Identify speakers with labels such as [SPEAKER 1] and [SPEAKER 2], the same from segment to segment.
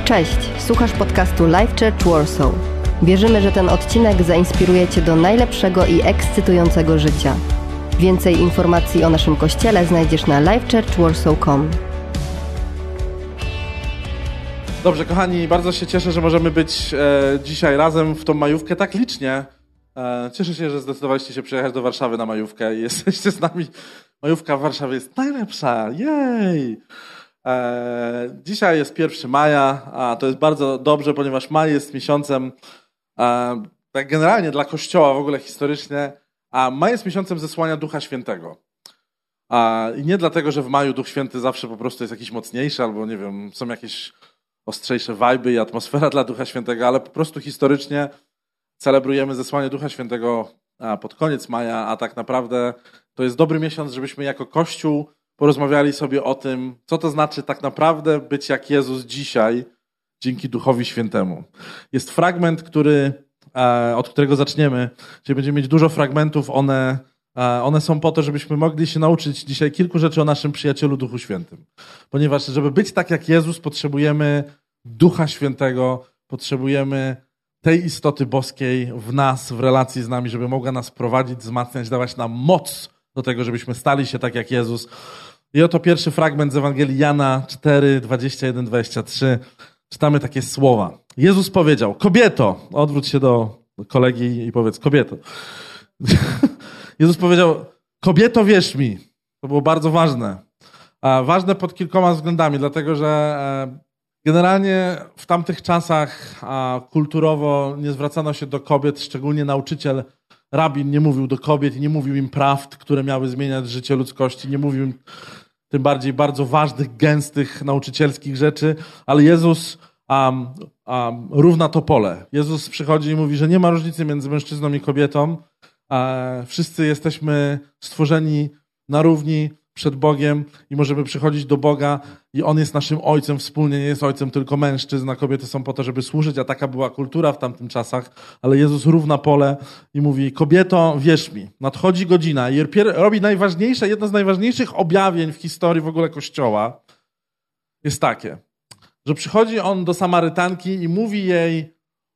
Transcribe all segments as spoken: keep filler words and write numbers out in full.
[SPEAKER 1] Cześć, słuchasz podcastu Life Church Warsaw. Wierzymy, że ten odcinek zainspiruje Cię do najlepszego i ekscytującego życia. Więcej informacji o naszym kościele znajdziesz na life church warsaw kropka com.
[SPEAKER 2] Dobrze, kochani, bardzo się cieszę, że możemy być e, dzisiaj razem w tą majówkę tak licznie. E, cieszę się, że zdecydowaliście się przyjechać do Warszawy na majówkę i jesteście z nami. Majówka w Warszawie jest najlepsza, jej! E, dzisiaj jest pierwszego maja, a to jest bardzo dobrze, ponieważ maj jest miesiącem, e, tak generalnie dla Kościoła w ogóle historycznie, a maj jest miesiącem zesłania Ducha Świętego. A, I nie dlatego, że w maju Duch Święty zawsze po prostu jest jakiś mocniejszy, albo nie wiem, są jakieś ostrzejsze wajby i atmosfera dla Ducha Świętego, ale po prostu historycznie celebrujemy zesłanie Ducha Świętego pod koniec maja, a tak naprawdę to jest dobry miesiąc, żebyśmy jako Kościół porozmawiali sobie o tym, co to znaczy tak naprawdę być jak Jezus dzisiaj dzięki Duchowi Świętemu. Jest fragment, który, od którego zaczniemy. Czyli będziemy mieć dużo fragmentów, one, one są po to, żebyśmy mogli się nauczyć dzisiaj kilku rzeczy o naszym przyjacielu Duchu Świętym. Ponieważ żeby być tak jak Jezus, potrzebujemy Ducha Świętego, potrzebujemy tej istoty boskiej w nas, w relacji z nami, żeby mogła nas prowadzić, wzmacniać, dawać nam moc do tego, żebyśmy stali się tak jak Jezus. I oto pierwszy fragment z Ewangelii Jana cztery, dwadzieścia jeden, dwadzieścia trzy. Czytamy takie słowa. Jezus powiedział: kobieto, odwróć się do kolegi i powiedz: kobieto. Jezus powiedział: kobieto, wierz mi. To było bardzo ważne. Ważne pod kilkoma względami, dlatego że generalnie w tamtych czasach kulturowo nie zwracano się do kobiet, szczególnie nauczyciel, rabin nie mówił do kobiet i nie mówił im prawd, które miały zmieniać życie ludzkości, nie mówił im tym bardziej bardzo ważnych, gęstych, nauczycielskich rzeczy, ale Jezus um, um, równa to pole. Jezus przychodzi i mówi, że nie ma różnicy między mężczyzną i kobietą. E, wszyscy jesteśmy stworzeni na równi przed Bogiem i możemy przychodzić do Boga i On jest naszym Ojcem wspólnie, nie jest Ojcem tylko mężczyzn, a kobiety są po to, żeby służyć, a taka była kultura w tamtym czasach, ale Jezus równa pole i mówi: kobieto, wierz mi, nadchodzi godzina i robi najważniejsze, jedno z najważniejszych objawień w historii w ogóle Kościoła jest takie, że przychodzi On do Samarytanki i mówi jej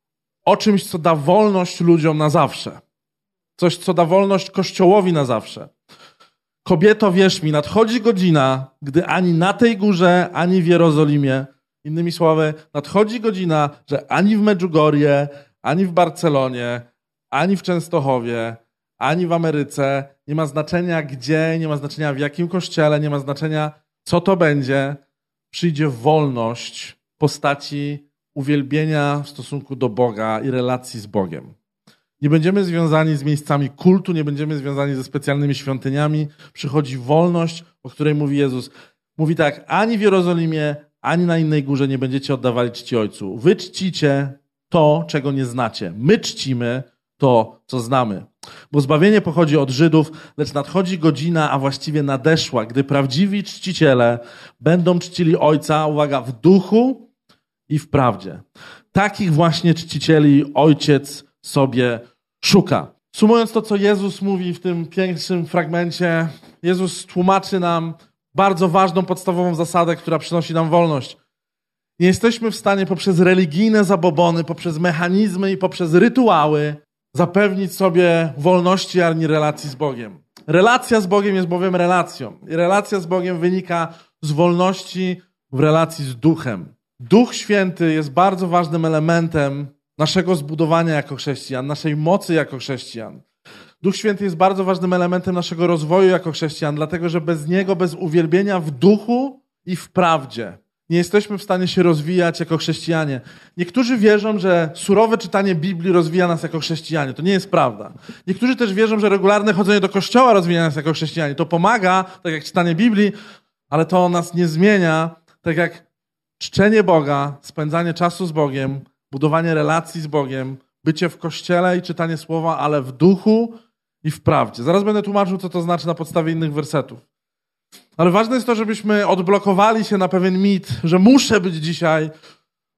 [SPEAKER 2] o czymś, co da wolność ludziom na zawsze. Coś, co da wolność Kościołowi na zawsze. Kobieto, wierz mi, nadchodzi godzina, gdy ani na tej górze, ani w Jerozolimie, innymi słowy, nadchodzi godzina, że ani w Medjugorje, ani w Barcelonie, ani w Częstochowie, ani w Ameryce, nie ma znaczenia gdzie, nie ma znaczenia w jakim kościele, nie ma znaczenia co to będzie, przyjdzie wolność w postaci uwielbienia w stosunku do Boga i relacji z Bogiem. Nie będziemy związani z miejscami kultu, nie będziemy związani ze specjalnymi świątyniami. Przychodzi wolność, o której mówi Jezus. Mówi tak: ani w Jerozolimie, ani na innej górze nie będziecie oddawali czci Ojcu. Wy czcicie to, czego nie znacie. My czcimy to, co znamy. Bo zbawienie pochodzi od Żydów, lecz nadchodzi godzina, a właściwie nadeszła, gdy prawdziwi czciciele będą czcili Ojca, uwaga, w duchu i w prawdzie. Takich właśnie czcicieli Ojciec sobie szuka. Sumując to, co Jezus mówi w tym pierwszym fragmencie, Jezus tłumaczy nam bardzo ważną, podstawową zasadę, która przynosi nam wolność. Nie jesteśmy w stanie poprzez religijne zabobony, poprzez mechanizmy i poprzez rytuały zapewnić sobie wolności ani relacji z Bogiem. Relacja z Bogiem jest bowiem relacją. I relacja z Bogiem wynika z wolności w relacji z Duchem. Duch Święty jest bardzo ważnym elementem naszego zbudowania jako chrześcijan, naszej mocy jako chrześcijan. Duch Święty jest bardzo ważnym elementem naszego rozwoju jako chrześcijan, dlatego że bez Niego, bez uwielbienia w duchu i w prawdzie nie jesteśmy w stanie się rozwijać jako chrześcijanie. Niektórzy wierzą, że surowe czytanie Biblii rozwija nas jako chrześcijanie. To nie jest prawda. Niektórzy też wierzą, że regularne chodzenie do kościoła rozwija nas jako chrześcijanie. To pomaga, tak jak czytanie Biblii, ale to nas nie zmienia, tak jak czczenie Boga, spędzanie czasu z Bogiem, budowanie relacji z Bogiem, bycie w kościele i czytanie słowa, ale w duchu i w prawdzie. Zaraz będę tłumaczył, co to znaczy na podstawie innych wersetów. Ale ważne jest to, żebyśmy odblokowali się na pewien mit, że muszę być dzisiaj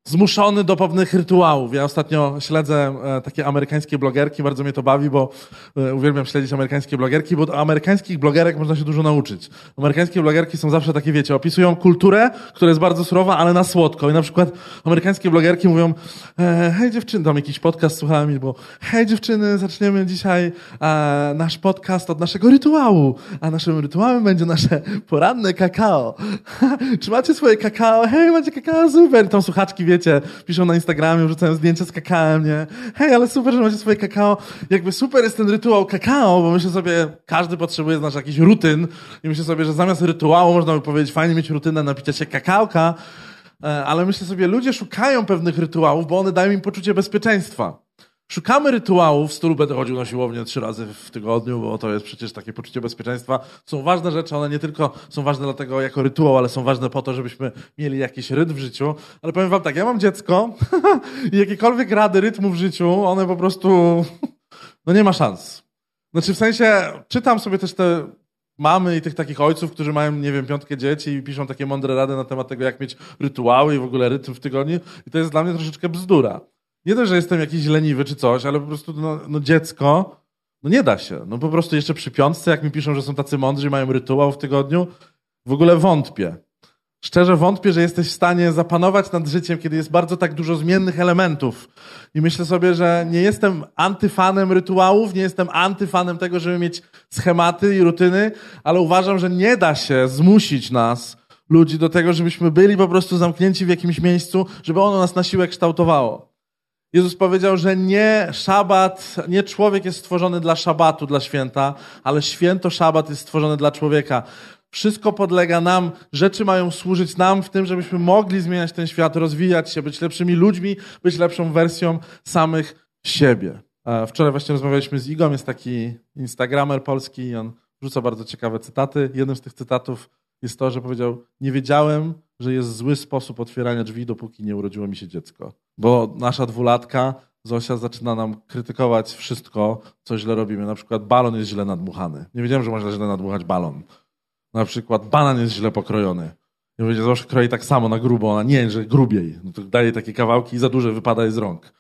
[SPEAKER 2] zmuszony do pewnych rytuałów. Ja ostatnio śledzę e, takie amerykańskie blogerki, bardzo mnie to bawi, bo e, uwielbiam śledzić amerykańskie blogerki, bo od amerykańskich blogerek można się dużo nauczyć. Amerykańskie blogerki są zawsze takie, wiecie, opisują kulturę, która jest bardzo surowa, ale na słodko. I na przykład amerykańskie blogerki mówią, e, hej dziewczyny, tam jakiś podcast słuchałem i było, hej dziewczyny, zaczniemy dzisiaj e, nasz podcast od naszego rytuału, a naszym rytuałem będzie nasze poranne kakao. Czy macie swoje kakao? Hej, macie kakao? Super. I tam słuchaczki, wiecie, piszą na Instagramie, wrzucają zdjęcia z kakałem, nie? Hej, ale super, że macie swoje kakao. Jakby super jest ten rytuał kakao, bo myślę sobie, każdy potrzebuje znaczy jakiś rutyn i myślę sobie, że zamiast rytuału można by powiedzieć, fajnie mieć rutynę napicia się kakałka, ale myślę sobie, ludzie szukają pewnych rytuałów, bo one dają im poczucie bezpieczeństwa. Szukamy rytuałów, w stylu będę chodził na siłownię trzy razy w tygodniu, bo to jest przecież takie poczucie bezpieczeństwa. Są ważne rzeczy, one nie tylko są ważne dlatego jako rytuał, ale są ważne po to, żebyśmy mieli jakiś rytm w życiu. Ale powiem wam tak, ja mam dziecko i jakiekolwiek rady rytmu w życiu, one po prostu, no nie ma szans. Znaczy w sensie, czytam sobie też te mamy i tych takich ojców, którzy mają, nie wiem, piątkę dzieci i piszą takie mądre rady na temat tego, jak mieć rytuały i w ogóle rytm w tygodniu i to jest dla mnie troszeczkę bzdura. Nie to, że jestem jakiś leniwy czy coś, ale po prostu no, no dziecko, no nie da się. No po prostu jeszcze przy piątce, jak mi piszą, że są tacy mądrzy, mają rytuał w tygodniu, w ogóle wątpię. Szczerze wątpię, że jesteś w stanie zapanować nad życiem, kiedy jest bardzo tak dużo zmiennych elementów. I myślę sobie, że nie jestem antyfanem rytuałów, nie jestem antyfanem tego, żeby mieć schematy i rutyny, ale uważam, że nie da się zmusić nas, ludzi, do tego, żebyśmy byli po prostu zamknięci w jakimś miejscu, żeby ono nas na siłę kształtowało. Jezus powiedział, że nie szabat, nie człowiek jest stworzony dla szabatu, dla święta, ale święto szabat jest stworzone dla człowieka. Wszystko podlega nam, rzeczy mają służyć nam w tym, żebyśmy mogli zmieniać ten świat, rozwijać się, być lepszymi ludźmi, być lepszą wersją samych siebie. Wczoraj właśnie rozmawialiśmy z Igą, jest taki instagramer polski i on rzuca bardzo ciekawe cytaty. Jednym z tych cytatów jest to, że powiedział, nie wiedziałem, że jest zły sposób otwierania drzwi, dopóki nie urodziło mi się dziecko. Bo nasza dwulatka, Zosia, zaczyna nam krytykować wszystko, co źle robimy. Na przykład balon jest źle nadmuchany. Nie wiedziałem, że można źle nadmuchać balon. Na przykład banan jest źle pokrojony. Ja powiedział, Zosia kroi tak samo na grubo, ona nie, że grubiej. No to daje takie kawałki i za duże wypada jej z rąk.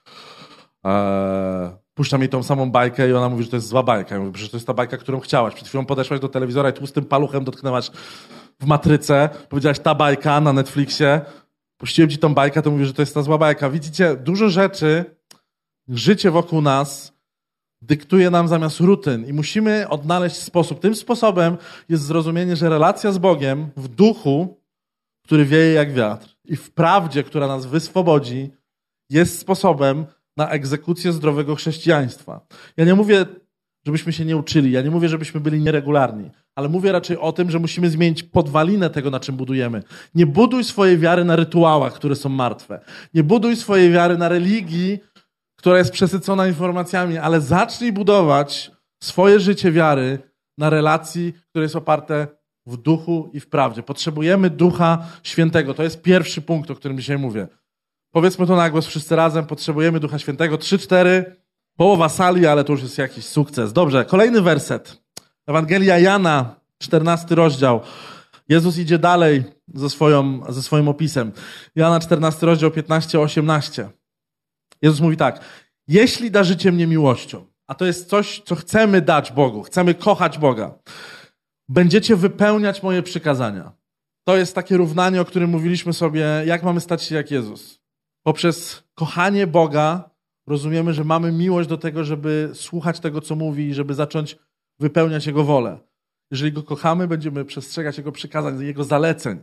[SPEAKER 2] Eee, puszcza mi tą samą bajkę i ona mówi, że to jest zła bajka. Ja mówię, przecież to jest ta bajka, którą chciałaś. Przed chwilą podeszłaś do telewizora i tłustym paluchem dotknęłaś w matrycę, powiedziałaś ta bajka na Netflixie, puściłem ci tą bajkę, to mówię, że to jest ta zła bajka. Widzicie, dużo rzeczy, życie wokół nas dyktuje nam zamiast rutyn i musimy odnaleźć sposób. Tym sposobem jest zrozumienie, że relacja z Bogiem w duchu, który wieje jak wiatr i w prawdzie, która nas wyswobodzi, jest sposobem na egzekucję zdrowego chrześcijaństwa. Ja nie mówię, żebyśmy się nie uczyli, ja nie mówię, żebyśmy byli nieregularni, ale mówię raczej o tym, że musimy zmienić podwalinę tego, na czym budujemy. Nie buduj swojej wiary na rytuałach, które są martwe. Nie buduj swojej wiary na religii, która jest przesycona informacjami, ale zacznij budować swoje życie wiary na relacji, które jest oparte w duchu i w prawdzie. Potrzebujemy Ducha Świętego. To jest pierwszy punkt, o którym dzisiaj mówię. Powiedzmy to na głos wszyscy razem. Potrzebujemy Ducha Świętego. Trzy, cztery. Połowa sali, ale to już jest jakiś sukces. Dobrze, kolejny werset. Ewangelia Jana, czternasty rozdział. Jezus idzie dalej ze, swoją, ze swoim opisem. Jana, czternasty rozdział, piętnaście osiemnaście. Jezus mówi tak. Jeśli darzycie mnie miłością, a to jest coś, co chcemy dać Bogu, chcemy kochać Boga, będziecie wypełniać moje przykazania. To jest takie równanie, o którym mówiliśmy sobie, jak mamy stać się jak Jezus. Poprzez kochanie Boga rozumiemy, że mamy miłość do tego, żeby słuchać tego, co mówi, żeby zacząć wypełniać Jego wolę. Jeżeli Go kochamy, będziemy przestrzegać Jego przykazań, Jego zaleceń.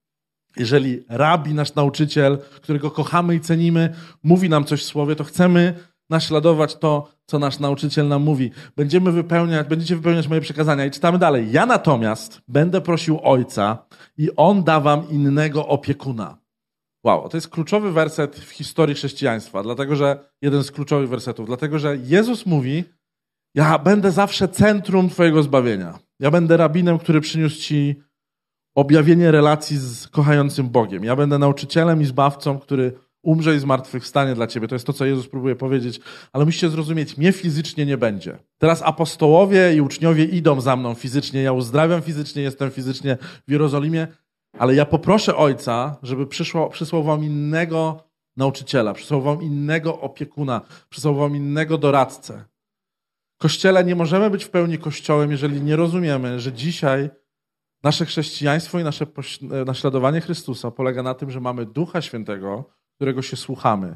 [SPEAKER 2] Jeżeli rabi, nasz nauczyciel, którego kochamy i cenimy, mówi nam coś w słowie, to chcemy naśladować to, co nasz nauczyciel nam mówi. Będziemy wypełniać, będziecie wypełniać moje przykazania. I czytamy dalej. Ja natomiast będę prosił Ojca i On da wam innego opiekuna. Wow, to jest kluczowy werset w historii chrześcijaństwa, dlatego że jeden z kluczowych wersetów, dlatego że Jezus mówi, ja będę zawsze centrum twojego zbawienia. Ja będę rabinem, który przyniósł ci objawienie relacji z kochającym Bogiem. Ja będę nauczycielem i zbawcą, który umrze i zmartwychwstanie dla ciebie. To jest to, co Jezus próbuje powiedzieć, ale musicie zrozumieć, mnie fizycznie nie będzie. Teraz apostołowie i uczniowie idą za mną fizycznie, ja uzdrawiam fizycznie, jestem fizycznie w Jerozolimie, ale ja poproszę Ojca, żeby przyszło, przysłał wam innego nauczyciela, przysłał wam innego opiekuna, przysłał wam innego doradcę. Kościele, nie możemy być w pełni Kościołem, jeżeli nie rozumiemy, że dzisiaj nasze chrześcijaństwo i nasze naśladowanie Chrystusa polega na tym, że mamy Ducha Świętego, którego się słuchamy,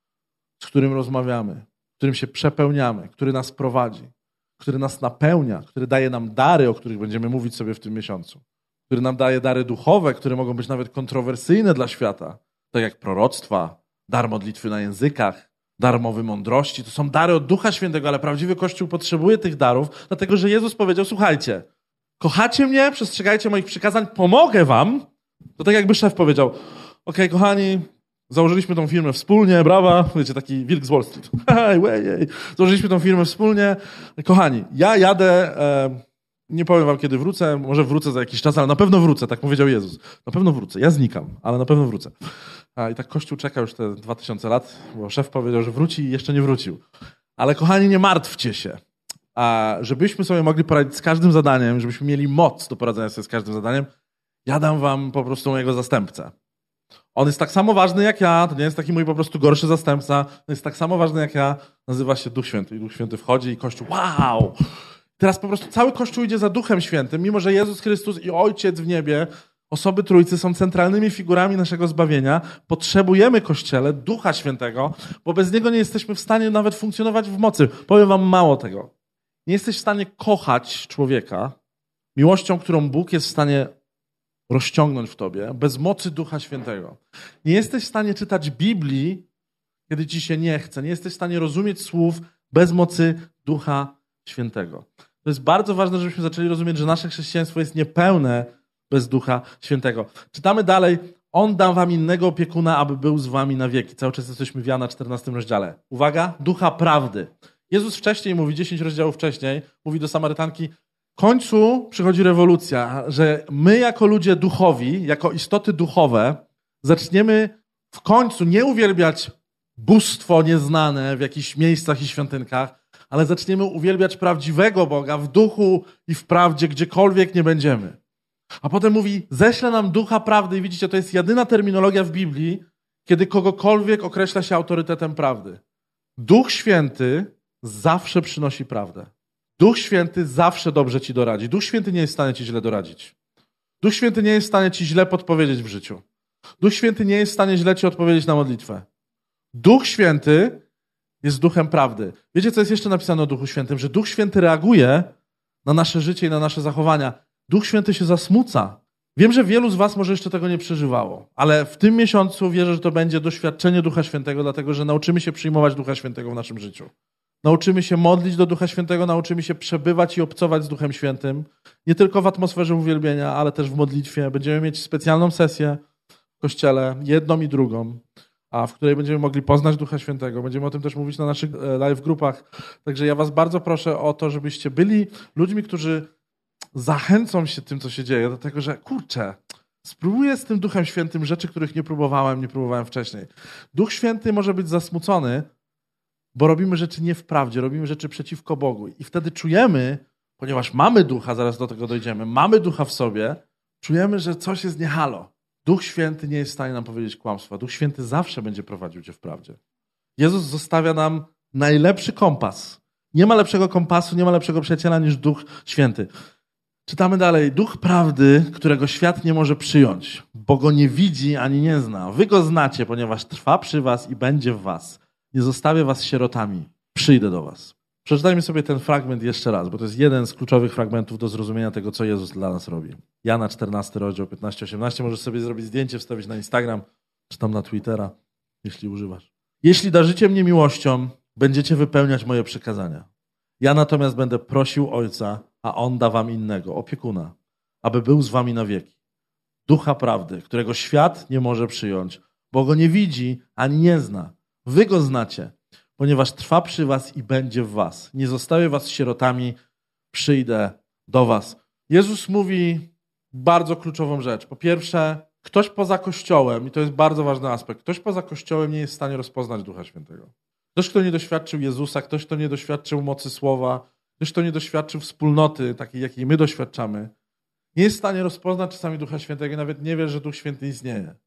[SPEAKER 2] z którym rozmawiamy, którym się przepełniamy, który nas prowadzi, który nas napełnia, który daje nam dary, o których będziemy mówić sobie w tym miesiącu, który nam daje dary duchowe, które mogą być nawet kontrowersyjne dla świata, tak jak proroctwa, dar modlitwy na językach, dar mowy mądrości. To są dary od Ducha Świętego, ale prawdziwy Kościół potrzebuje tych darów, dlatego że Jezus powiedział, słuchajcie, kochacie mnie, przestrzegajcie moich przykazań, pomogę wam. To tak jakby szef powiedział, okej, okay, kochani, założyliśmy tą firmę wspólnie, brawa, wiecie, taki wilk z Wall Street. Hej, hej, założyliśmy tą firmę wspólnie. Kochani, ja jadę, e, nie powiem wam kiedy wrócę, może wrócę za jakiś czas, ale na pewno wrócę, tak powiedział Jezus. Na pewno wrócę, ja znikam, ale na pewno wrócę. A, i tak Kościół czeka już te dwa tysiące lat, bo szef powiedział, że wróci i jeszcze nie wrócił. Ale kochani, nie martwcie się. A żebyśmy sobie mogli poradzić z każdym zadaniem, żebyśmy mieli moc do poradzenia sobie z każdym zadaniem, ja dam wam po prostu mojego zastępcę. On jest tak samo ważny jak ja, to nie jest taki mój po prostu gorszy zastępca, on jest tak samo ważny jak ja, nazywa się Duch Święty. I Duch Święty wchodzi i Kościół, wow! Teraz po prostu cały Kościół idzie za Duchem Świętym, mimo że Jezus Chrystus i Ojciec w niebie, osoby Trójcy są centralnymi figurami naszego zbawienia. Potrzebujemy Kościele, Ducha Świętego, bo bez Niego nie jesteśmy w stanie nawet funkcjonować w mocy. Powiem wam mało tego. Nie jesteś w stanie kochać człowieka miłością, którą Bóg jest w stanie rozciągnąć w tobie, bez mocy Ducha Świętego. Nie jesteś w stanie czytać Biblii, kiedy ci się nie chce. Nie jesteś w stanie rozumieć słów bez mocy Ducha Świętego. To jest bardzo ważne, żebyśmy zaczęli rozumieć, że nasze chrześcijaństwo jest niepełne bez Ducha Świętego. Czytamy dalej. On da wam innego opiekuna, aby był z wami na wieki. Cały czas jesteśmy w Jana czternastym rozdziale. Uwaga, Ducha Prawdy. Jezus wcześniej mówi, dziesięć rozdziałów wcześniej, mówi do Samarytanki, w końcu przychodzi rewolucja, że my jako ludzie duchowi, jako istoty duchowe, zaczniemy w końcu nie uwielbiać bóstwo nieznane w jakichś miejscach i świątynkach, ale zaczniemy uwielbiać prawdziwego Boga w duchu i w prawdzie, gdziekolwiek nie będziemy. A potem mówi, ześle nam Ducha Prawdy i widzicie, to jest jedyna terminologia w Biblii, kiedy kogokolwiek określa się autorytetem prawdy. Duch Święty zawsze przynosi prawdę. Duch Święty zawsze dobrze ci doradzi. Duch Święty nie jest w stanie ci źle doradzić. Duch Święty nie jest w stanie ci źle podpowiedzieć w życiu. Duch Święty nie jest w stanie źle ci odpowiedzieć na modlitwę. Duch Święty jest duchem prawdy. Wiecie, co jest jeszcze napisane o Duchu Świętym? Że Duch Święty reaguje na nasze życie i na nasze zachowania. Duch Święty się zasmuca. Wiem, że wielu z was może jeszcze tego nie przeżywało, ale w tym miesiącu wierzę, że to będzie doświadczenie Ducha Świętego, dlatego że nauczymy się przyjmować Ducha Świętego w naszym życiu. Nauczymy się modlić do Ducha Świętego, nauczymy się przebywać i obcować z Duchem Świętym. Nie tylko w atmosferze uwielbienia, ale też w modlitwie. Będziemy mieć specjalną sesję w Kościele, jedną i drugą, a w której będziemy mogli poznać Ducha Świętego. Będziemy o tym też mówić na naszych live grupach. Także ja was bardzo proszę o to, żebyście byli ludźmi, którzy zachęcą się tym, co się dzieje, do tego, że kurczę, spróbuję z tym Duchem Świętym rzeczy, których nie próbowałem, nie próbowałem wcześniej. Duch Święty może być zasmucony, bo robimy rzeczy nie w prawdzie, robimy rzeczy przeciwko Bogu. I wtedy czujemy, ponieważ mamy Ducha, zaraz do tego dojdziemy, mamy Ducha w sobie, czujemy, że coś jest nie halo. Duch Święty nie jest w stanie nam powiedzieć kłamstwa. Duch Święty zawsze będzie prowadził cię w prawdzie. Jezus zostawia nam najlepszy kompas. Nie ma lepszego kompasu, nie ma lepszego przyjaciela niż Duch Święty. Czytamy dalej. Duch prawdy, którego świat nie może przyjąć, bo go nie widzi ani nie zna. Wy go znacie, ponieważ trwa przy was i będzie w was. Nie zostawię was sierotami. Przyjdę do was. Przeczytajmy sobie ten fragment jeszcze raz, bo to jest jeden z kluczowych fragmentów do zrozumienia tego, co Jezus dla nas robi. Jana czternasty rozdział piętnaście osiemnaście. Możesz sobie zrobić zdjęcie, wstawić na Instagram, czy tam na Twittera, jeśli używasz. Jeśli darzycie mnie miłością, będziecie wypełniać moje przykazania. Ja natomiast będę prosił Ojca, a On da wam innego, opiekuna, aby był z wami na wieki. Ducha prawdy, którego świat nie może przyjąć, bo go nie widzi ani nie zna. Wy go znacie, ponieważ trwa przy was i będzie w was. Nie zostawię was sierotami, przyjdę do was. Jezus mówi bardzo kluczową rzecz. Po pierwsze, ktoś poza Kościołem, i to jest bardzo ważny aspekt, ktoś poza Kościołem nie jest w stanie rozpoznać Ducha Świętego. Ktoś, kto nie doświadczył Jezusa, ktoś, kto nie doświadczył mocy Słowa, ktoś, kto nie doświadczył wspólnoty, takiej, jakiej my doświadczamy, nie jest w stanie rozpoznać czasami Ducha Świętego i nawet nie wie, że Duch Święty istnieje.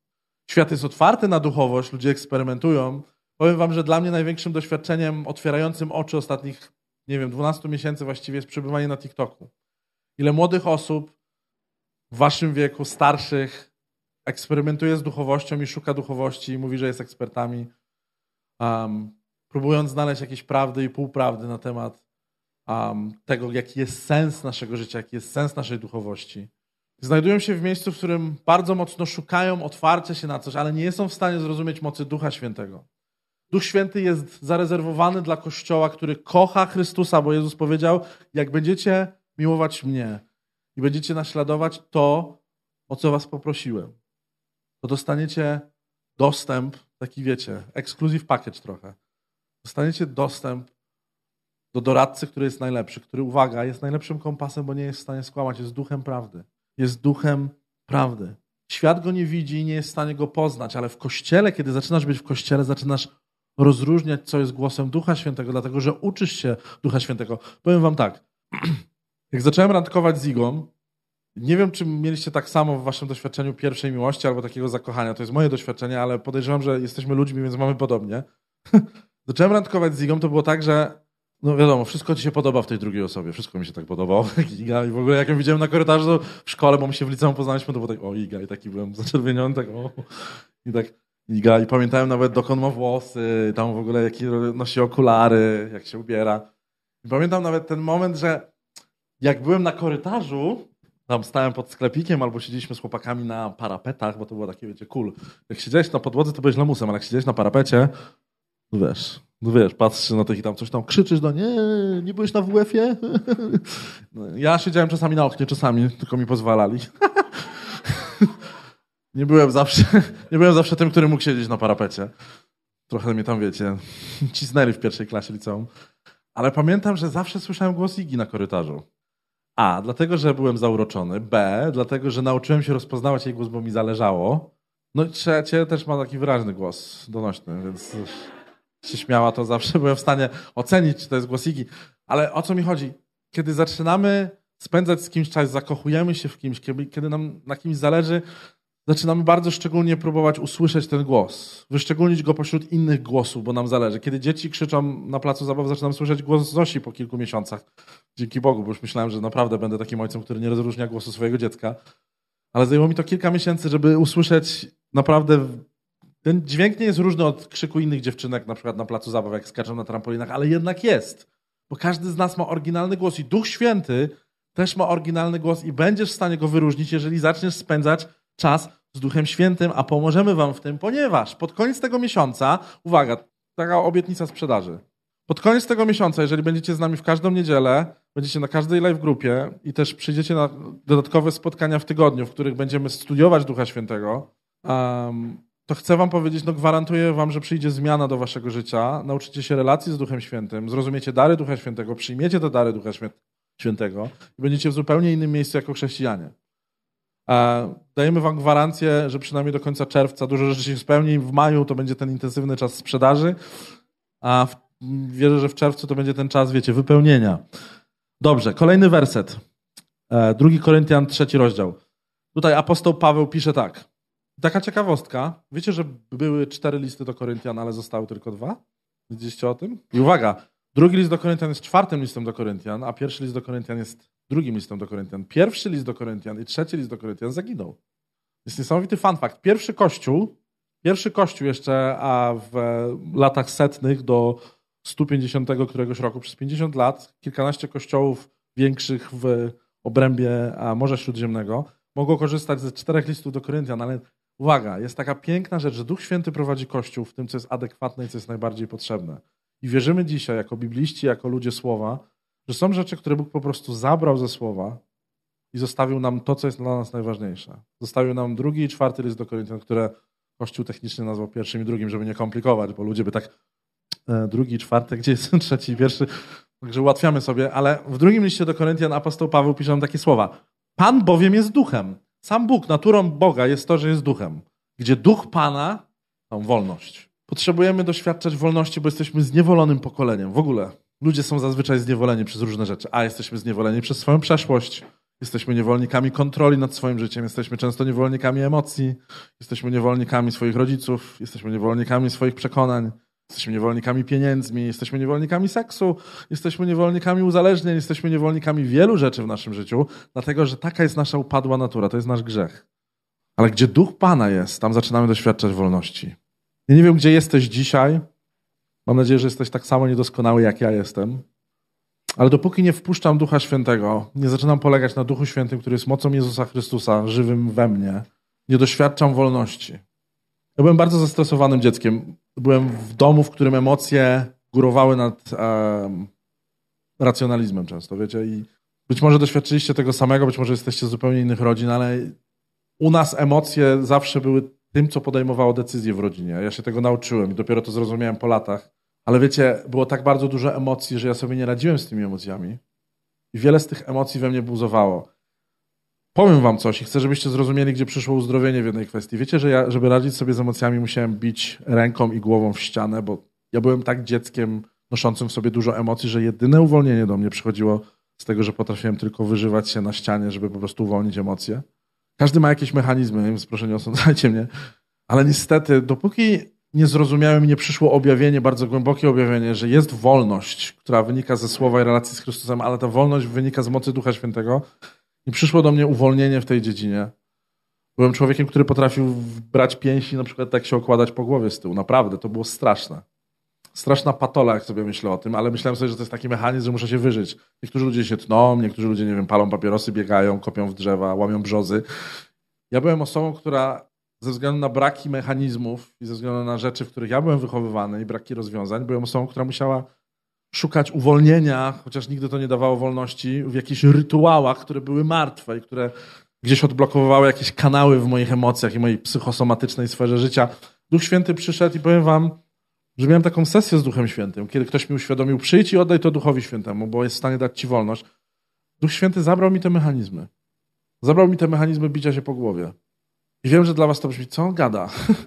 [SPEAKER 2] Świat jest otwarty na duchowość, ludzie eksperymentują. Powiem wam, że dla mnie największym doświadczeniem otwierającym oczy ostatnich, nie wiem, dwunastu miesięcy właściwie jest przebywanie na TikToku. Ile młodych osób w waszym wieku, starszych, eksperymentuje z duchowością i szuka duchowości i mówi, że jest ekspertami, um, próbując znaleźć jakieś prawdy i półprawdy na temat um, tego, jaki jest sens naszego życia, jaki jest sens naszej duchowości. Znajdują się w miejscu, w którym bardzo mocno szukają otwarcia się na coś, ale nie są w stanie zrozumieć mocy Ducha Świętego. Duch Święty jest zarezerwowany dla Kościoła, który kocha Chrystusa, bo Jezus powiedział, jak będziecie miłować mnie i będziecie naśladować to, o co was poprosiłem, to dostaniecie dostęp, taki wiecie, exclusive package trochę. Dostaniecie dostęp do doradcy, który jest najlepszy, który, uwaga, jest najlepszym kompasem, bo nie jest w stanie skłamać, jest duchem prawdy. Jest duchem prawdy. Świat go nie widzi i nie jest w stanie go poznać, ale w Kościele, kiedy zaczynasz być w Kościele, zaczynasz rozróżniać, co jest głosem Ducha Świętego, dlatego że uczysz się Ducha Świętego. Powiem wam tak, jak zacząłem randkować z Igą, nie wiem, czy mieliście tak samo w waszym doświadczeniu pierwszej miłości albo takiego zakochania. To jest moje doświadczenie, ale podejrzewam, że jesteśmy ludźmi, więc mamy podobnie. Zacząłem randkować z Igą, to było tak, że no wiadomo, wszystko ci się podoba w tej drugiej osobie. Wszystko mi się tak podobało. Iga. I w ogóle jak ją widziałem na korytarzu w szkole, bo my się w liceum poznaliśmy, to było tak, o Iga. I taki byłem zaczerwieniony, tak o. I tak Iga. I pamiętałem nawet, dokąd ma włosy, tam w ogóle jakie nosi okulary, jak się ubiera. I pamiętam nawet ten moment, że jak byłem na korytarzu, tam stałem pod sklepikiem albo siedzieliśmy z chłopakami na parapetach, bo to było takie, wiecie, cool. Jak siedziałeś na podłodze, to byłeś lamusem, ale jak siedziałeś na parapecie, no wiesz, no wiesz, patrzysz na tych i tam coś tam krzyczysz, no nie, nie byłeś na W F-ie? No, ja siedziałem czasami na oknie, czasami, tylko mi pozwalali. Nie byłem zawsze, nie byłem zawsze tym, który mógł siedzieć na parapecie. Trochę mnie tam, wiecie, cisnęli w pierwszej klasie liceum. Ale pamiętam, że zawsze słyszałem głos Igi na korytarzu. A, dlatego, że byłem zauroczony. B, dlatego, że nauczyłem się rozpoznawać jej głos, bo mi zależało. No i trzecie, też ma taki wyraźny głos, donośny, więc się śmiała, to zawsze byłem w stanie ocenić, czy to jest głos Igi. Ale o co mi chodzi? Kiedy zaczynamy spędzać z kimś czas, zakochujemy się w kimś, kiedy, kiedy nam na kimś zależy, zaczynamy bardzo szczególnie próbować usłyszeć ten głos. Wyszczególnić go pośród innych głosów, bo nam zależy. Kiedy dzieci krzyczą na placu zabaw, zaczynam słyszeć głos Zosi po kilku miesiącach. Dzięki Bogu, bo już myślałem, że naprawdę będę takim ojcem, który nie rozróżnia głosu swojego dziecka. Ale zajęło mi to kilka miesięcy, żeby usłyszeć naprawdę... Ten dźwięk nie jest różny od krzyku innych dziewczynek, na przykład na placu zabaw, jak skaczą na trampolinach, ale jednak jest. Bo każdy z nas ma oryginalny głos i Duch Święty też ma oryginalny głos i będziesz w stanie go wyróżnić, jeżeli zaczniesz spędzać czas z Duchem Świętym, a pomożemy wam w tym, ponieważ pod koniec tego miesiąca, uwaga, taka obietnica sprzedaży. Pod koniec tego miesiąca, jeżeli będziecie z nami w każdą niedzielę, będziecie na każdej live grupie i też przyjdziecie na dodatkowe spotkania w tygodniu, w których będziemy studiować Ducha Świętego, um, to chcę wam powiedzieć, no gwarantuję wam, że przyjdzie zmiana do waszego życia, nauczycie się relacji z Duchem Świętym, zrozumiecie dary Ducha Świętego, przyjmiecie te dary Ducha Świętego i będziecie w zupełnie innym miejscu jako chrześcijanie. Dajemy wam gwarancję, że przynajmniej do końca czerwca dużo rzeczy się spełni. W maju to będzie ten intensywny czas sprzedaży, a w, wierzę, że w czerwcu to będzie ten czas, wiecie, wypełnienia. Dobrze, kolejny werset. Drugi Koryntian, trzeci rozdział. Tutaj apostoł Paweł pisze tak. Taka ciekawostka. Wiecie, że były cztery listy do Koryntian, ale zostały tylko dwa? Widzieliście o tym? I uwaga, drugi list do Koryntian jest czwartym listem do Koryntian, a pierwszy list do Koryntian jest drugim listem do Koryntian. Pierwszy list do Koryntian i trzeci list do Koryntian zaginął. Jest niesamowity fun fact. Pierwszy kościół, pierwszy kościół jeszcze a w latach setnych do stu pięćdziesiątego któregoś roku, przez pięćdziesiąt lat, kilkanaście kościołów większych w obrębie Morza Śródziemnego mogło korzystać ze czterech listów do Koryntian, ale uwaga, jest taka piękna rzecz, że Duch Święty prowadzi Kościół w tym, co jest adekwatne i co jest najbardziej potrzebne. I wierzymy dzisiaj, jako bibliści, jako ludzie Słowa, że są rzeczy, które Bóg po prostu zabrał ze Słowa i zostawił nam to, co jest dla nas najważniejsze. Zostawił nam drugi i czwarty list do Koryntian, które Kościół technicznie nazwał pierwszym i drugim, żeby nie komplikować, bo ludzie by tak e, drugi i czwarty, gdzie jest ten trzeci i pierwszy? Także ułatwiamy sobie, ale w drugim liście do Koryntian apostoł Paweł pisze nam takie słowa. Pan bowiem jest duchem. Sam Bóg, naturą Boga jest to, że jest duchem. Gdzie duch Pana, tam wolność. Potrzebujemy doświadczać wolności, bo jesteśmy zniewolonym pokoleniem. W ogóle ludzie są zazwyczaj zniewoleni przez różne rzeczy. A jesteśmy zniewoleni przez swoją przeszłość. Jesteśmy niewolnikami kontroli nad swoim życiem, jesteśmy często niewolnikami emocji, jesteśmy niewolnikami swoich rodziców, jesteśmy niewolnikami swoich przekonań, jesteśmy niewolnikami pieniędzmi, jesteśmy niewolnikami seksu, jesteśmy niewolnikami uzależnień, jesteśmy niewolnikami wielu rzeczy w naszym życiu, dlatego że taka jest nasza upadła natura, to jest nasz grzech. Ale gdzie Duch Pana jest, tam zaczynamy doświadczać wolności. Ja nie wiem, gdzie jesteś dzisiaj. Mam nadzieję, że jesteś tak samo niedoskonały, jak ja jestem. Ale dopóki nie wpuszczam Ducha Świętego, nie zaczynam polegać na Duchu Świętym, który jest mocą Jezusa Chrystusa, żywym we mnie, nie doświadczam wolności. Ja byłem bardzo zestresowanym dzieckiem. Byłem w domu, w którym emocje górowały nad e, racjonalizmem często, wiecie. I być może doświadczyliście tego samego, być może jesteście z zupełnie innych rodzin, ale u nas emocje zawsze były tym, co podejmowało decyzje w rodzinie. Ja się tego nauczyłem i dopiero to zrozumiałem po latach. Ale wiecie, było tak bardzo dużo emocji, że ja sobie nie radziłem z tymi emocjami. I wiele z tych emocji we mnie buzowało. Powiem wam coś i chcę, żebyście zrozumieli, gdzie przyszło uzdrowienie w jednej kwestii. Wiecie, że ja, żeby radzić sobie z emocjami, musiałem bić ręką i głową w ścianę, bo ja byłem tak dzieckiem noszącym w sobie dużo emocji, że jedyne uwolnienie do mnie przychodziło z tego, że potrafiłem tylko wyżywać się na ścianie, żeby po prostu uwolnić emocje. Każdy ma jakieś mechanizmy, więc proszę nie osądzajcie mnie. Ale niestety, dopóki nie zrozumiałem i nie przyszło objawienie, bardzo głębokie objawienie, że jest wolność, która wynika ze słowa i relacji z Chrystusem, ale ta wolność wynika z mocy Ducha Świętego, i przyszło do mnie uwolnienie w tej dziedzinie. Byłem człowiekiem, który potrafił brać pięści i na przykład tak się okładać po głowie z tyłu. Naprawdę, to było straszne. Straszna patola, jak sobie myślę o tym, ale myślałem sobie, że to jest taki mechanizm, że muszę się wyżyć. Niektórzy ludzie się tną, niektórzy ludzie, nie wiem, palą papierosy, biegają, kopią w drzewa, łamią brzozy. Ja byłem osobą, która ze względu na braki mechanizmów i ze względu na rzeczy, w których ja byłem wychowywany i braki rozwiązań, byłem osobą, która musiała szukać uwolnienia, chociaż nigdy to nie dawało wolności, w jakichś rytuałach, które były martwe i które gdzieś odblokowywały jakieś kanały w moich emocjach i mojej psychosomatycznej sferze życia. Duch Święty przyszedł i powiem wam, że miałem taką sesję z Duchem Świętym, kiedy ktoś mi uświadomił, przyjdź i oddaj to Duchowi Świętemu, bo jest w stanie dać ci wolność. Duch Święty zabrał mi te mechanizmy. Zabrał mi te mechanizmy bicia się po głowie. I wiem, że dla was to brzmi, co on gada?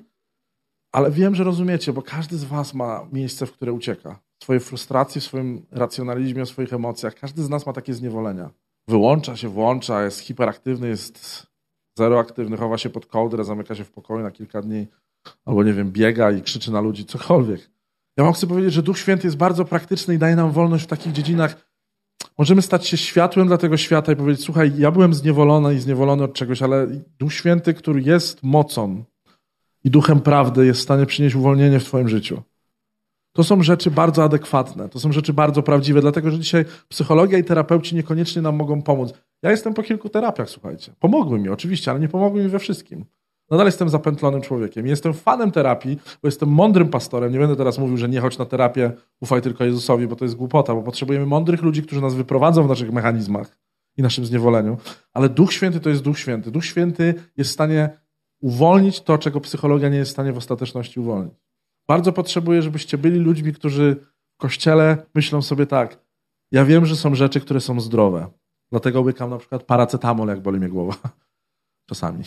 [SPEAKER 2] Ale wiem, że rozumiecie, bo każdy z was ma miejsce, w które ucieka. W swojej frustracji, w swoim racjonalizmie, w swoich emocjach. Każdy z nas ma takie zniewolenia. Wyłącza się, włącza, jest hiperaktywny, jest zeroaktywny, chowa się pod kołdrę, zamyka się w pokoju na kilka dni, albo nie wiem, biega i krzyczy na ludzi, cokolwiek. Ja wam chcę powiedzieć, że Duch Święty jest bardzo praktyczny i daje nam wolność w takich dziedzinach. Możemy stać się światłem dla tego świata i powiedzieć, słuchaj, ja byłem zniewolony i zniewolony od czegoś, ale Duch Święty, który jest mocą i duchem prawdy, jest w stanie przynieść uwolnienie w twoim życiu. To są rzeczy bardzo adekwatne, to są rzeczy bardzo prawdziwe, dlatego że dzisiaj psychologia i terapeuci niekoniecznie nam mogą pomóc. Ja jestem po kilku terapiach, słuchajcie. Pomogły mi oczywiście, ale nie pomogły mi we wszystkim. Nadal jestem zapętlonym człowiekiem. Jestem fanem terapii, bo jestem mądrym pastorem. Nie będę teraz mówił, że nie chodź na terapię, ufaj tylko Jezusowi, bo to jest głupota, bo potrzebujemy mądrych ludzi, którzy nas wyprowadzą w naszych mechanizmach i naszym zniewoleniu. Ale Duch Święty to jest Duch Święty. Duch Święty jest w stanie uwolnić to, czego psychologia nie jest w stanie w ostateczności uwolnić. Bardzo potrzebuję, żebyście byli ludźmi, którzy w Kościele myślą sobie tak, ja wiem, że są rzeczy, które są zdrowe. Dlatego łykam na przykład paracetamol, jak boli mnie głowa. Czasami.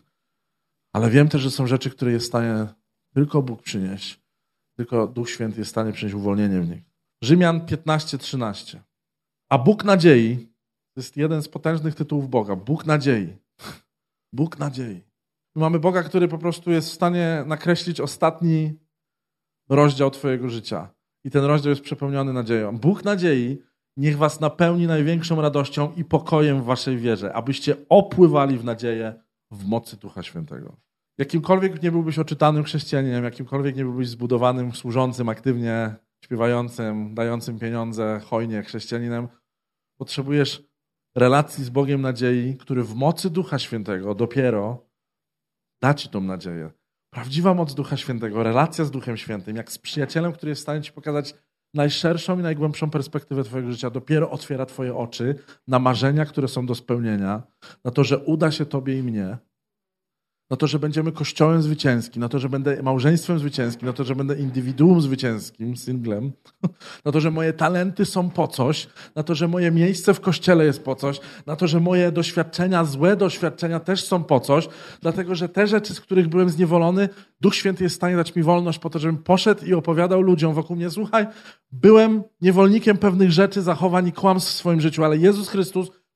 [SPEAKER 2] Ale wiem też, że są rzeczy, które jest w stanie tylko Bóg przynieść. Tylko Duch Święty jest w stanie przynieść uwolnienie w nich. Rzymian piętnaście trzynaście. A Bóg nadziei to jest jeden z potężnych tytułów Boga. Bóg nadziei. Bóg nadziei. My mamy Boga, który po prostu jest w stanie nakreślić ostatni rozdział twojego życia. I ten rozdział jest przepełniony nadzieją. Bóg nadziei niech was napełni największą radością i pokojem w waszej wierze, abyście opływali w nadzieję w mocy Ducha Świętego. Jakimkolwiek nie byłbyś oczytanym chrześcijaninem, jakimkolwiek nie byłbyś zbudowanym, służącym, aktywnie śpiewającym, dającym pieniądze, hojnie chrześcijaninem, potrzebujesz relacji z Bogiem nadziei, który w mocy Ducha Świętego dopiero da ci tą nadzieję. Prawdziwa moc Ducha Świętego, relacja z Duchem Świętym, jak z przyjacielem, który jest w stanie ci pokazać najszerszą i najgłębszą perspektywę twojego życia, dopiero otwiera twoje oczy na marzenia, które są do spełnienia, na to, że uda się tobie i mnie, na to, że będziemy kościołem zwycięskim, na to, że będę małżeństwem zwycięskim, na to, że będę indywiduum zwycięskim, singlem, na to, że moje talenty są po coś, na to, że moje miejsce w kościele jest po coś, na to, że moje doświadczenia, złe doświadczenia też są po coś, dlatego, że te rzeczy, z których byłem zniewolony, Duch Święty jest w stanie dać mi wolność po to, żebym poszedł i opowiadał ludziom wokół mnie, słuchaj, byłem niewolnikiem pewnych rzeczy, zachowań i kłamstw w swoim życiu, ale Jezus Chrystus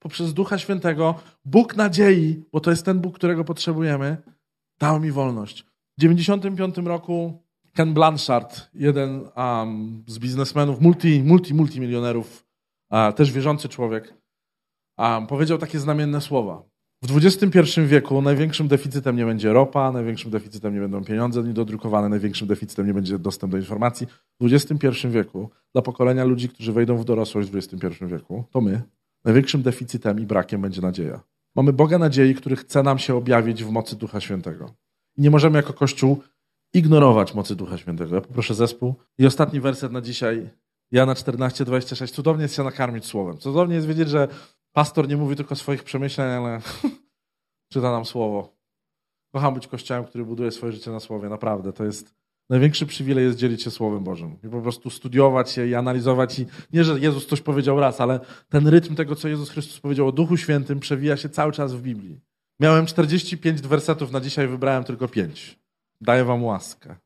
[SPEAKER 2] poprzez Ducha Świętego, Bóg nadziei, bo to jest ten Bóg, którego potrzebujemy, dał mi wolność. W dziewięćdziesiątym piątym roku Ken Blanchard, jeden um, z biznesmenów, multi, multi, multimilionerów, uh, też wierzący człowiek, um, powiedział takie znamienne słowa. W dwudziestym pierwszym wieku największym deficytem nie będzie ropa, największym deficytem nie będą pieniądze niedodrukowane, największym deficytem nie będzie dostęp do informacji. W dwudziestym pierwszym wieku, dla pokolenia ludzi, którzy wejdą w dorosłość w dwudziestym pierwszym wieku, to my, największym deficytem i brakiem będzie nadzieja. Mamy Boga nadziei, który chce nam się objawić w mocy Ducha Świętego. I nie możemy jako Kościół ignorować mocy Ducha Świętego. Ja poproszę zespół. I ostatni werset na dzisiaj, Jana czternaście, dwadzieścia sześć. Cudownie jest się nakarmić słowem. Cudownie jest wiedzieć, że pastor nie mówi tylko swoich przemyśleń, ale czyta nam słowo. Kocham być kościołem, który buduje swoje życie na słowie. Naprawdę, to jest największy przywilej jest dzielić się Słowem Bożym. I po prostu studiować je i analizować. I nie, że Jezus coś powiedział raz, ale ten rytm tego, co Jezus Chrystus powiedział o Duchu Świętym, przewija się cały czas w Biblii. Miałem czterdzieści pięć wersetów, na dzisiaj wybrałem tylko pięć. Daję wam łaskę.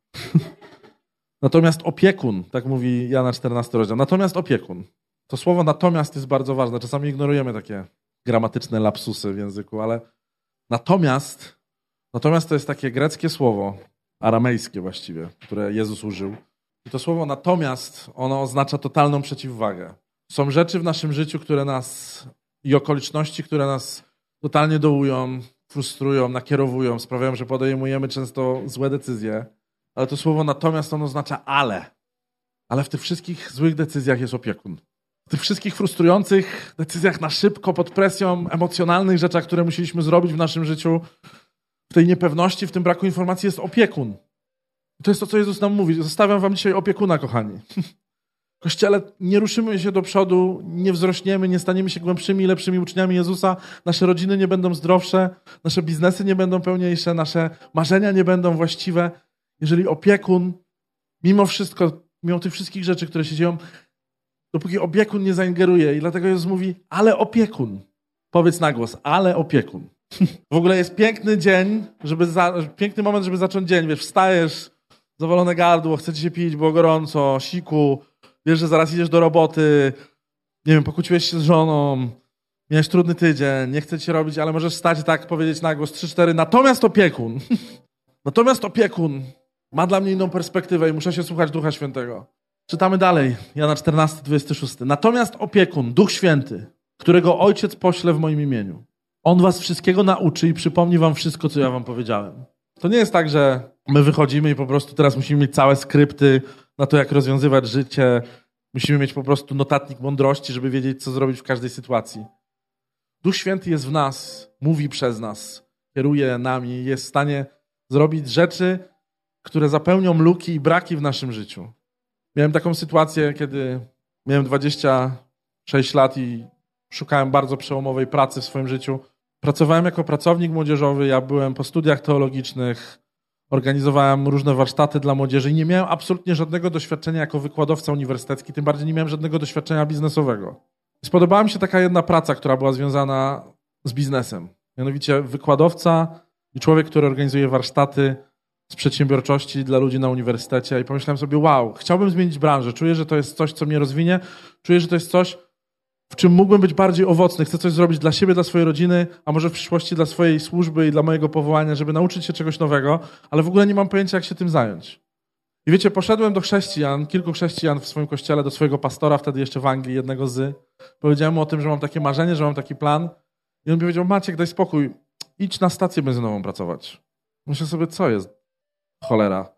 [SPEAKER 2] Natomiast opiekun, tak mówi Jana czternasty rozdział, natomiast opiekun. To słowo natomiast jest bardzo ważne. Czasami ignorujemy takie gramatyczne lapsusy w języku, ale natomiast, natomiast to jest takie greckie słowo, aramejskie właściwie, które Jezus użył. I to słowo natomiast, ono oznacza totalną przeciwwagę. Są rzeczy w naszym życiu, które nas i okoliczności, które nas totalnie dołują, frustrują, nakierowują, sprawiają, że podejmujemy często złe decyzje. Ale to słowo natomiast ono oznacza ale. Ale w tych wszystkich złych decyzjach jest opiekun. W tych wszystkich frustrujących decyzjach na szybko, pod presją, emocjonalnych rzeczach, które musieliśmy zrobić w naszym życiu, w tej niepewności, w tym braku informacji jest opiekun. I to jest to, co Jezus nam mówi. Zostawiam wam dzisiaj opiekuna, kochani. W Kościele nie ruszymy się do przodu, nie wzrośniemy, nie staniemy się głębszymi i lepszymi uczniami Jezusa. Nasze rodziny nie będą zdrowsze, nasze biznesy nie będą pełniejsze, nasze marzenia nie będą właściwe. Jeżeli opiekun, mimo wszystko, mimo tych wszystkich rzeczy, które się dzieją, dopóki opiekun nie zaingeruje. I dlatego Jezus mówi, ale opiekun. Powiedz na głos, ale opiekun. W ogóle jest piękny dzień, żeby za, piękny moment, żeby zacząć dzień. Wiesz, wstajesz, zawalone gardło, chcecie się pić, było gorąco, siku, wiesz, że zaraz idziesz do roboty, nie wiem, pokłóciłeś się z żoną, miałeś trudny tydzień, nie chcecie robić, ale możesz wstać i tak powiedzieć na głos trzy cztery. Natomiast opiekun, natomiast opiekun ma dla mnie inną perspektywę i muszę się słuchać Ducha Świętego. Czytamy dalej, Jana czternasty, dwudziesty szósty. Natomiast opiekun, Duch Święty, którego Ojciec pośle w moim imieniu. On was wszystkiego nauczy i przypomni wam wszystko, co ja wam powiedziałem. To nie jest tak, że my wychodzimy i po prostu teraz musimy mieć całe skrypty na to, jak rozwiązywać życie. Musimy mieć po prostu notatnik mądrości, żeby wiedzieć, co zrobić w każdej sytuacji. Duch Święty jest w nas, mówi przez nas, kieruje nami, jest w stanie zrobić rzeczy, które zapełnią luki i braki w naszym życiu. Miałem taką sytuację, kiedy miałem dwadzieścia sześć lat i szukałem bardzo przełomowej pracy w swoim życiu. Pracowałem jako pracownik młodzieżowy, ja byłem po studiach teologicznych, organizowałem różne warsztaty dla młodzieży i nie miałem absolutnie żadnego doświadczenia jako wykładowca uniwersytecki, tym bardziej nie miałem żadnego doświadczenia biznesowego. Spodobała mi się taka jedna praca, która była związana z biznesem. Mianowicie wykładowca i człowiek, który organizuje warsztaty z przedsiębiorczości dla ludzi na uniwersytecie i pomyślałem sobie, wow, chciałbym zmienić branżę, czuję, że to jest coś, co mnie rozwinie, czuję, że to jest coś, w czym mógłbym być bardziej owocny, chcę coś zrobić dla siebie, dla swojej rodziny, a może w przyszłości dla swojej służby i dla mojego powołania, żeby nauczyć się czegoś nowego, ale w ogóle nie mam pojęcia, jak się tym zająć. I wiecie, poszedłem do chrześcijan, kilku chrześcijan w swoim kościele, do swojego pastora, wtedy jeszcze w Anglii, jednego z. Powiedziałem mu o tym, że mam takie marzenie, że mam taki plan. I on mi powiedział, Maciek, daj spokój, idź na stację benzynową pracować. Myślę sobie, co jest? Cholera.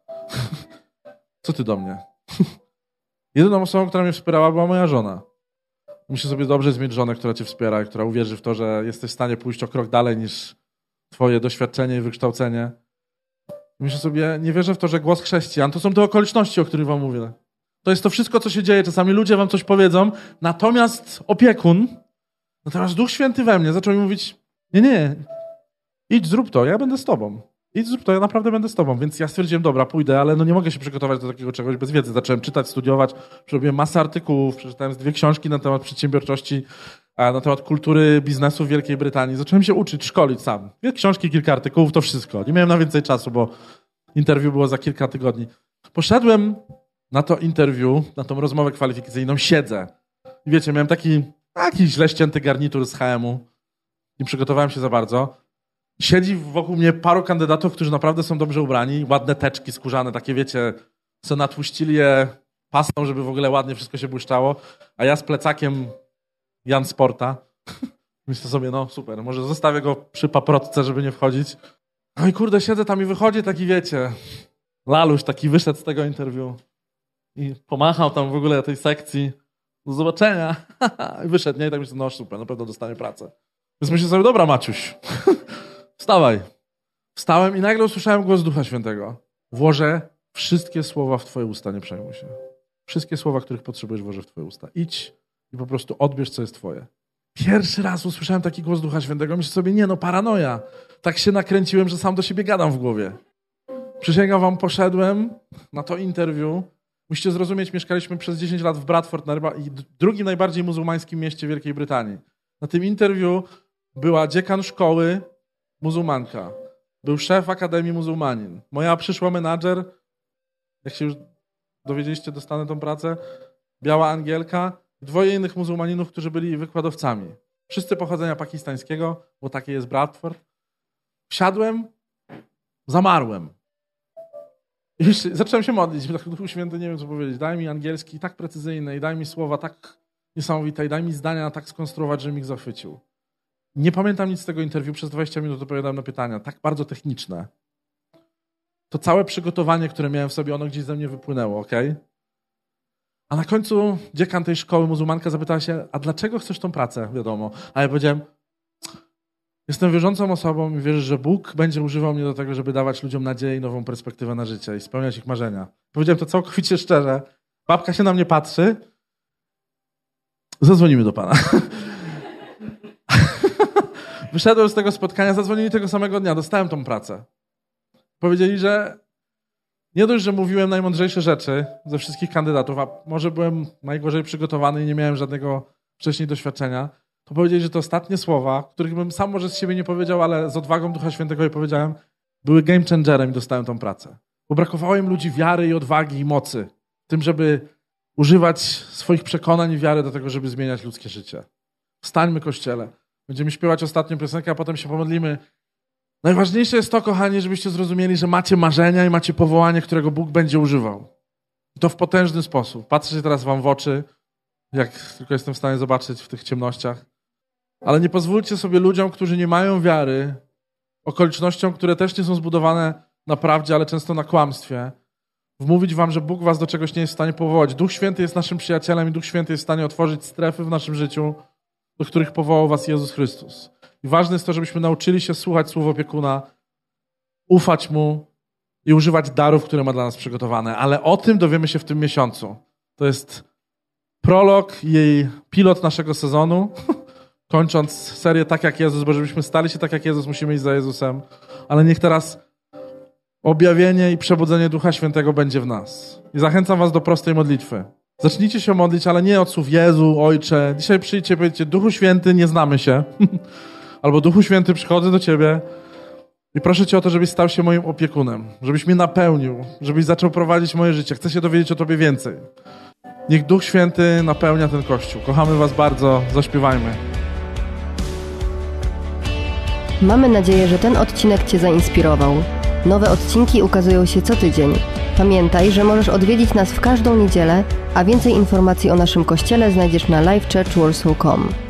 [SPEAKER 2] Co ty do mnie? Jedyną osobą, która mnie wspierała, była moja żona. Myślę sobie, dobrze jest mieć żonę, która cię wspiera i która uwierzy w to, że jesteś w stanie pójść o krok dalej niż twoje doświadczenie i wykształcenie. Myślę sobie, nie wierzę w to, że głos chrześcijan to są te okoliczności, o których wam mówię. To jest to wszystko, co się dzieje. Czasami ludzie wam coś powiedzą, natomiast opiekun, natomiast Duch Święty we mnie zaczął mi mówić, nie, nie, idź, zrób to, ja będę z tobą. Idź, zrób to, ja naprawdę będę z tobą. Więc ja stwierdziłem, dobra, pójdę, ale no nie mogę się przygotować do takiego czegoś bez wiedzy. Zacząłem czytać, studiować, przerobiłem masę artykułów, przeczytałem dwie książki na temat przedsiębiorczości, na temat kultury biznesu w Wielkiej Brytanii. Zacząłem się uczyć, szkolić sam. Dwie książki, kilka artykułów, to wszystko. Nie miałem na więcej czasu, bo interwiu było za kilka tygodni. Poszedłem na to interwiu, na tą rozmowę kwalifikacyjną, siedzę. I wiecie, miałem taki Taki źle ścięty garnitur z H M u. Nie przygotowałem się za bardzo. Siedzi wokół mnie paru kandydatów, którzy naprawdę są dobrze ubrani. Ładne teczki skórzane, takie wiecie, co natłuścili je pastą, żeby w ogóle ładnie wszystko się błyszczało. A ja z plecakiem Jan Sporta. Myślę sobie, no super, może zostawię go przy paprotce, żeby nie wchodzić. No i kurde, siedzę tam i wychodzi taki, wiecie, laluś taki wyszedł z tego interwiu i pomachał tam w ogóle tej sekcji. Do zobaczenia. I wyszedł, nie? I tak myślę, no super, na pewno dostanie pracę. Więc myślę sobie, dobra Maciuś, wstawaj. Wstałem i nagle usłyszałem głos Ducha Świętego. Włożę wszystkie słowa w twoje usta, nie przejmuj się. Wszystkie słowa, których potrzebujesz, włożę w twoje usta. Idź i po prostu odbierz, co jest twoje. Pierwszy raz usłyszałem taki głos Ducha Świętego. Myślę sobie, nie no, paranoja. Tak się nakręciłem, że sam do siebie gadam w głowie. Przysięgam wam, poszedłem na to interwiu. Musicie zrozumieć, mieszkaliśmy przez dziesięć lat w Bradford, drugim najbardziej muzułmańskim mieście Wielkiej Brytanii. Na tym interwiu była dziekan szkoły muzułmanka. Był szef Akademii Muzułmanin. Moja przyszła menadżer, jak się już dowiedzieliście, dostanę tą pracę, biała Angielka, dwoje innych muzułmaninów, którzy byli wykładowcami. Wszyscy pochodzenia pakistańskiego, bo takie jest Bradford. Wsiadłem, zamarłem. I już zacząłem się modlić. Duchu Święty, nie wiem co powiedzieć. Daj mi angielski tak precyzyjny i daj mi słowa tak niesamowite i daj mi zdania tak skonstruować, żebym ich zachwycił. Nie pamiętam nic z tego interwiu. Przez dwadzieścia minut odpowiadałem na pytania. Tak bardzo techniczne. To całe przygotowanie, które miałem w sobie, ono gdzieś ze mnie wypłynęło, okej? Okay? A na końcu dziekan tej szkoły muzułmanka zapytała się, a dlaczego chcesz tą pracę? Wiadomo. A ja powiedziałem, jestem wierzącą osobą i wierzę, że Bóg będzie używał mnie do tego, żeby dawać ludziom nadzieję i nową perspektywę na życie i spełniać ich marzenia. Powiedziałem to całkowicie szczerze. Babka się na mnie patrzy. Zadzwonimy do Pana. Wyszedłem z tego spotkania, zadzwonili tego samego dnia, dostałem tą pracę. Powiedzieli, że nie dość, że mówiłem najmądrzejsze rzeczy ze wszystkich kandydatów, a może byłem najgorzej przygotowany i nie miałem żadnego wcześniej doświadczenia, to powiedzieli, że te ostatnie słowa, których bym sam może z siebie nie powiedział, ale z odwagą Ducha Świętego je powiedziałem, były game changerem i dostałem tą pracę. Bo brakowało im ludzi wiary i odwagi i mocy. Tym, żeby używać swoich przekonań i wiary do tego, żeby zmieniać ludzkie życie. Wstańmy, Kościele. Będziemy śpiewać ostatnią piosenkę, a potem się pomodlimy. Najważniejsze jest to, kochani, żebyście zrozumieli, że macie marzenia i macie powołanie, którego Bóg będzie używał. I to w potężny sposób. Patrzę się teraz wam w oczy, jak tylko jestem w stanie zobaczyć w tych ciemnościach. Ale nie pozwólcie sobie ludziom, którzy nie mają wiary, okolicznościom, które też nie są zbudowane na prawdzie, ale często na kłamstwie, wmówić wam, że Bóg was do czegoś nie jest w stanie powołać. Duch Święty jest naszym przyjacielem i Duch Święty jest w stanie otworzyć strefy w naszym życiu, do których powołał was Jezus Chrystus. I ważne jest to, żebyśmy nauczyli się słuchać słów opiekuna, ufać Mu i używać darów, które ma dla nas przygotowane. Ale o tym dowiemy się w tym miesiącu. To jest prolog i jej pilot naszego sezonu. Kończąc serię Tak jak Jezus, bo żebyśmy stali się tak jak Jezus, musimy iść za Jezusem. Ale niech teraz objawienie i przebudzenie Ducha Świętego będzie w nas. I zachęcam was do prostej modlitwy. Zacznijcie się modlić, ale nie od słów Jezu, Ojcze. Dzisiaj przyjdźcie i powiedzcie, Duchu Święty, nie znamy się. Albo Duchu Święty, przychodzę do Ciebie i proszę Cię o to, żebyś stał się moim opiekunem. Żebyś mnie napełnił, żebyś zaczął prowadzić moje życie. Chcę się dowiedzieć o Tobie więcej. Niech Duch Święty napełnia ten Kościół. Kochamy Was bardzo. Zaśpiewajmy.
[SPEAKER 1] Mamy nadzieję, że ten odcinek Cię zainspirował. Nowe odcinki ukazują się co tydzień. Pamiętaj, że możesz odwiedzić nas w każdą niedzielę, a więcej informacji o naszym kościele znajdziesz na live church warsaw kropka com.